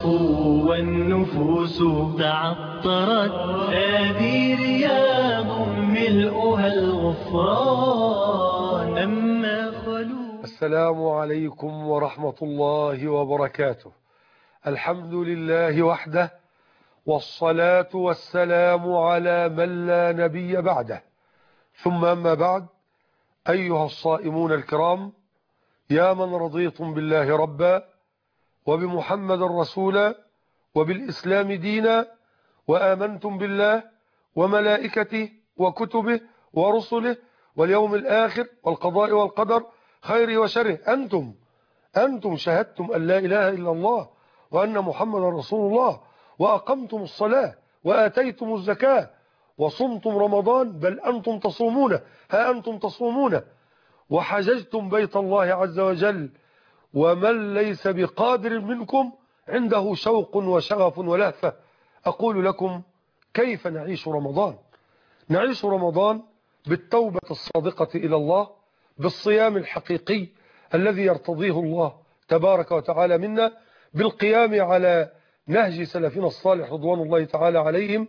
والنفوس تعطرت هذه رياض ملؤها الغفران أما خلود. السلام عليكم ورحمة الله وبركاته. الحمد لله وحده، والصلاة والسلام على من لا نبي بعده، ثم أما بعد. أيها الصائمون الكرام، يا من رضيتم بالله ربا وبمحمد رسولا وبالإسلام دينا، وآمنتم بالله وملائكته وكتبه ورسله واليوم الآخر والقضاء والقدر خيره وشره، أنتم شهدتم أن لا إله إلا الله وأن محمد رسول الله، وأقمتم الصلاة وآتيتم الزكاة وصمتم رمضان، بل أنتم تصومون، ها أنتم تصومون، وحججتم بيت الله عز وجل. ومن ليس بقادر منكم عنده شوق وشغف ولهفة. أقول لكم: كيف نعيش رمضان؟ نعيش رمضان بالتوبة الصادقة إلى الله، بالصيام الحقيقي الذي يرتضيه الله تبارك وتعالى منا، بالقيام على نهج سلفنا الصالح رضوان الله تعالى عليهم،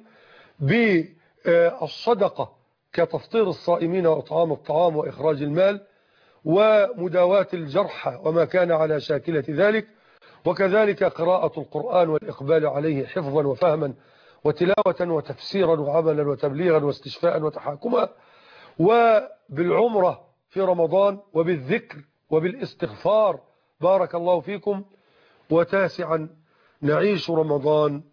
بالصدقة كتفطير الصائمين وإطعام الطعام وإخراج المال ومداواة الجرحى وما كان على شاكلة ذلك، وكذلك قراءة القرآن والإقبال عليه حفظا وفهما وتلاوة وتفسيرا وعملا وتبليغا واستشفاء وتحاكما، وبالعمرة في رمضان وبالذكر وبالاستغفار، بارك الله فيكم. وتاسعا نعيش رمضان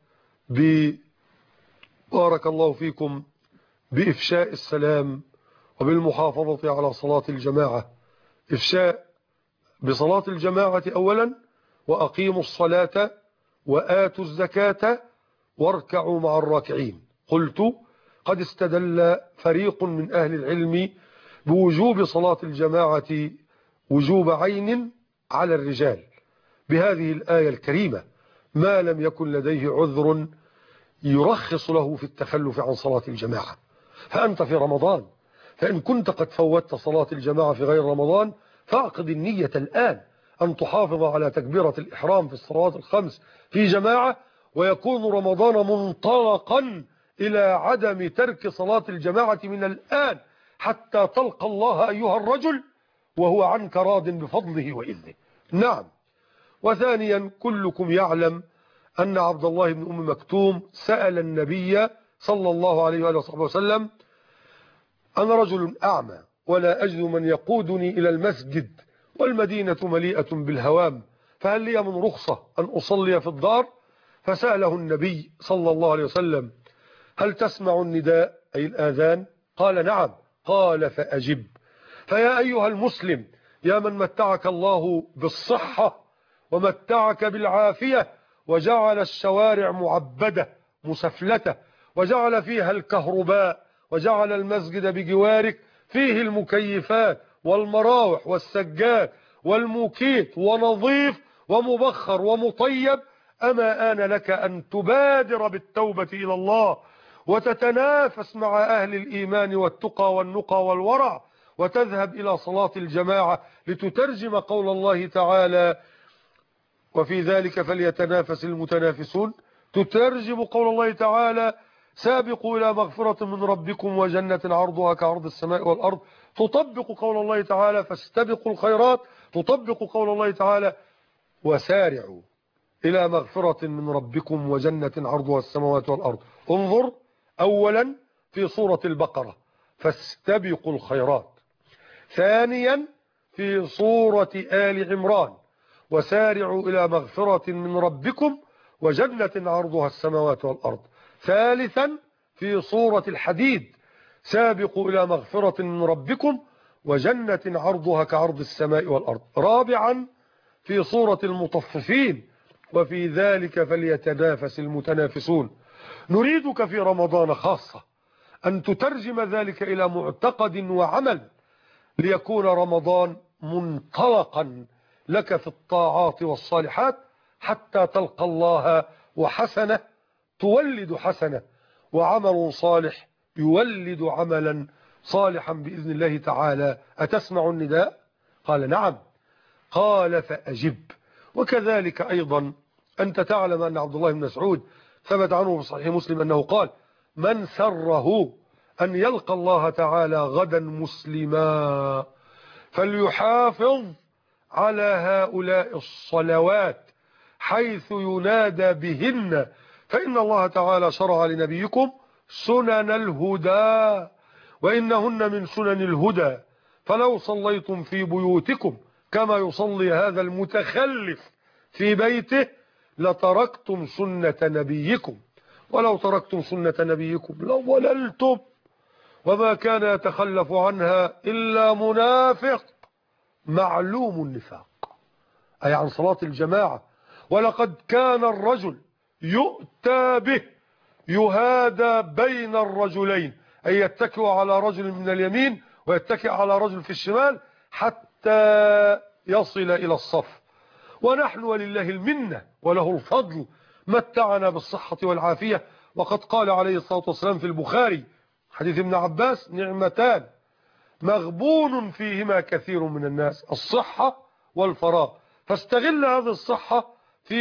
بارك الله فيكم بإفشاء السلام وبالمحافظة على صلاة الجماعة. إفشاء بصلاة الجماعة أولا، وأقيموا الصلاة وآتوا الزكاة واركعوا مع الراكعين. قلت: قد استدل فريق من أهل العلم بوجوب صلاة الجماعة وجوب عين على الرجال بهذه الآية الكريمة، ما لم يكن لديه عذر يرخص له في التخلف عن صلاة الجماعة. فأنت في رمضان، فإن كنت قد فوتت صلاة الجماعة في غير رمضان، فاعقد النية الآن أن تحافظ على تكبيرة الإحرام في الصلوات الخمس في جماعة، ويكون رمضان منطلقا إلى عدم ترك صلاة الجماعة من الآن حتى تلقى الله أيها الرجل وهو عنك راض بفضله وإذنه. نعم. وثانيا، كلكم يعلم أن عبد الله بن أم مكتوم سأل النبي صلى الله عليه وآله وصحبه وسلم: أنا رجل أعمى ولا أجد من يقودني إلى المسجد والمدينة مليئة بالهوام، فهل لي من رخصة أن أصلي في الدار؟ فسأله النبي صلى الله عليه وسلم: هل تسمع النداء أي الآذان؟ قال: نعم. قال: فأجب. فيا أيها المسلم، يا من متعك الله بالصحة ومتعك بالعافية وجعل الشوارع معبدة مسفلتة وجعل فيها الكهرباء وجعل المسجد بجوارك فيه المكيفات والمراوح والسجاد والموكيت ونظيف ومبخر ومطيب، أما آن لك أن تبادر بالتوبة إلى الله وتتنافس مع أهل الإيمان والتقى والنقى والورع، وتذهب إلى صلاة الجماعة لتترجم قول الله تعالى: وفي ذلك فليتنافس المتنافسون. تترجم قول الله تعالى: سابقوا إلى مغفرة من ربكم وجنة عرضها كعرض السماء والأرض. تطبق قول الله تعالى: فاستبقوا الخيرات. تطبق قول الله تعالى: وسارعوا إلى مغفرة من ربكم وجنة عرضها السماوات والأرض. انظر أولا في سورة البقرة: فاستبقوا الخيرات. ثانيا في سورة آل عمران: وسارعوا إلى مغفرة من ربكم وجنة عرضها السماوات والأرض. ثالثا في سورة الحديد: سابقوا إلى مغفرة من ربكم وجنة عرضها كعرض السماء والأرض. رابعا في سورة المطففين: وفي ذلك فليتنافس المتنافسون. نريدك في رمضان خاصة أن تترجم ذلك إلى معتقد وعمل، ليكون رمضان منطلقا لك في الطاعات والصالحات حتى تلقى الله، وحسنة تولد حسنة، وعمل صالح يولد عملا صالحا بإذن الله تعالى. أتسمع النداء؟ قال: نعم. قال: فأجب. وكذلك أيضا أنت تعلم أن عبد الله بن مسعود ثبت عنه في صحيح مسلم أنه قال: من سره أن يلقى الله تعالى غدا مسلما فليحافظ على هؤلاء الصلوات حيث ينادى بهن، فإن الله تعالى شرع لنبيكم سنن الهدى وإنهن من سنن الهدى، فلو صليتم في بيوتكم كما يصلي هذا المتخلف في بيته لتركتم سنة نبيكم، ولو تركتم سنة نبيكم لضللتم، وما كان يتخلف عنها إلا منافق معلوم النفاق، أي عن صلاة الجماعة. ولقد كان الرجل يؤتى به يهادى بين الرجلين، أي يتكئ على رجل من اليمين ويتكئ على رجل في الشمال حتى يصل إلى الصف، ونحن ولله المنة وله الفضل متعنا بالصحة والعافية. وقد قال عليه الصلاة والسلام في البخاري حديث ابن عباس: نعمتان مغبون فيهما كثير من الناس، الصحة والفراغ، فاستغل هذه الصحة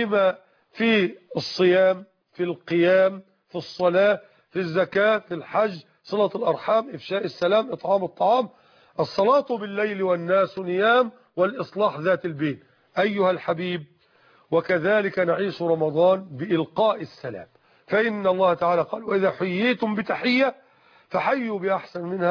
في الصيام، في القيام، في الصلاة، في الزكاة، في الحج، صلة الأرحام، إفشاء السلام، إطعام الطعام، الصلاة بالليل والناس نيام، والإصلاح ذات البين. أيها الحبيب، وكذلك نعيش رمضان بإلقاء السلام، فإن الله تعالى قال: وإذا حييتم بتحية فحيوا بأحسن منها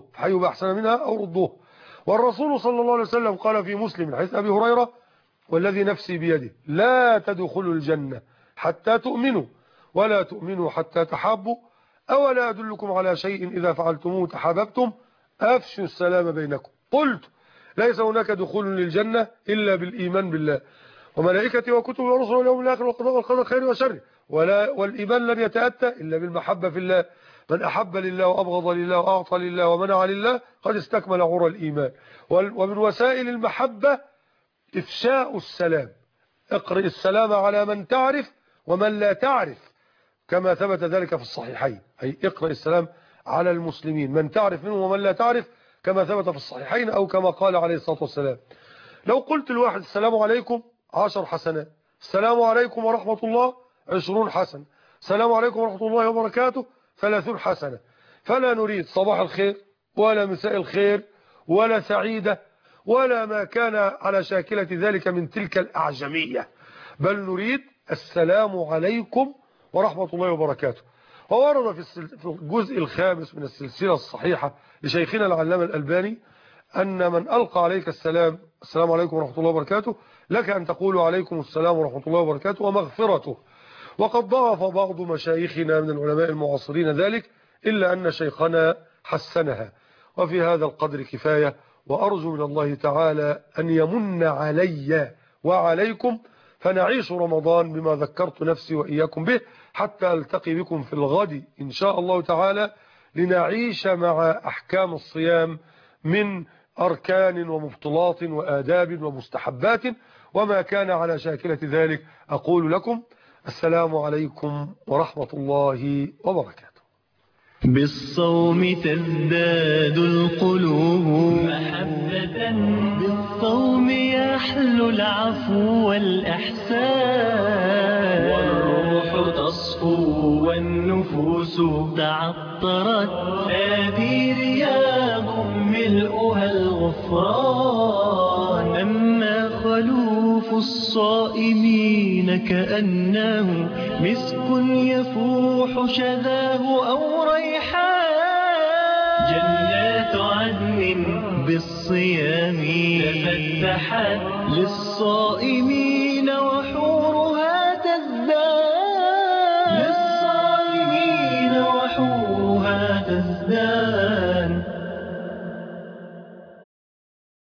أو ردوه. والرسول صلى الله عليه وسلم قال في مسلم حديث أبي هريرة: والذي نفسي بيده لا تدخلوا الجنة حتى تؤمنوا ولا تؤمنوا حتى تحابوا، أولا أدلكم على شيء إذا فعلتموه تحاببتم، أفشوا السلام بينكم. قلت: ليس هناك دخول للجنة إلا بالإيمان بالله وملائكته وكتبه ورسله واليوم الآخر والقدر خير وشر، والإيمان لن يتأتى إلا بالمحبة في الله، من أحب لله وأبغض لله وأعطى لله ومنع لله قد استكمل عرى الإيمان. ومن وسائل المحبة إفشاء السلام، اقرئ السلام على من تعرف ومن لا تعرف، كما ثبت ذلك في الصحيحين، أي اقرئ السلام على المسلمين من تعرف منهم ومن لا تعرف، كما ثبت في الصحيحين أو كما قال عليه الصلاة والسلام. لو قلت الواحد: السلام عليكم 10 حسنات، السلام عليكم ورحمة الله 20 حسنة، السلام عليكم ورحمة الله وبركاته 30 حسنة، فلا نريد صباح الخير ولا مساء الخير ولا سعيدة ولا ما كان على شاكلة ذلك من تلك الأعجمية، بل نريد السلام عليكم ورحمة الله وبركاته. وورد في الجزء الخامس من السلسلة الصحيحة لشيخنا العلامة الألباني أن من ألقى عليك السلام عليكم ورحمة الله وبركاته لك أن تقول عليكم السلام ورحمة الله وبركاته ومغفرته. وقد ضعف بعض مشايخنا من العلماء المعاصرين ذلك، إلا أن شيخنا حسنها، وفي هذا القدر كفاية، وأرجو من الله تعالى أن يمن علي وعليكم فنعيش رمضان بما ذكرت نفسي وإياكم به، حتى ألتقي بكم في الغد إن شاء الله تعالى لنعيش مع أحكام الصيام من أركان ومبطلات وآداب ومستحبات وما كان على شاكلة ذلك. أقول لكم السلام عليكم ورحمة الله وبركاته. بالصوم تزداد القلوب محبة، بالصوم يحلو العفو والإحسان، والروح تصفو والنفوس تعطرت، هذه رياض ملؤها الغفران. أما خلوف الصائمين كأنه مسك يفوح شذاه أو ريحان، جنات عدن بالصيام تفتحت للصائمين وحورها تزداد،